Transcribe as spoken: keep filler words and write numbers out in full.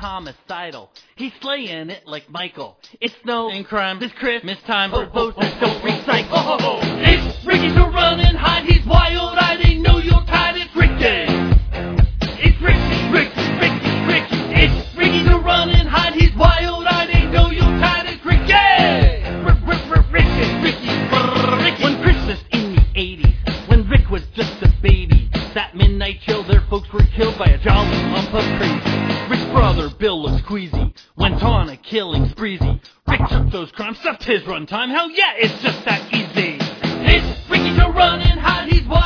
homicidal. He's slaying it like Michael. It's no in crime, this Chris, miss time, oh, oh, oh, don't recycle. Oh, oh, oh. It's Ricky to run and hide. He's wild-eyed. Ain't know you're tired. It's Ricky. It's Ricky, Ricky, Ricky, Ricky. It's Ricky to run and hide. He's wild-eyed. Ain't know you're tired. It's Ricky. Ricky, Ricky, Ricky. One Christmas in the eighties, when Rick was just a baby, that midnight chill, their folks were killed by a jolly lump of crazy. Rick's brother, Bill, looked squeezy, went on a killing spreezy. Rick took those crimes, stuffed his runtime. Hell yeah, it's just that easy. It's Ricky to run and hide. He's wild.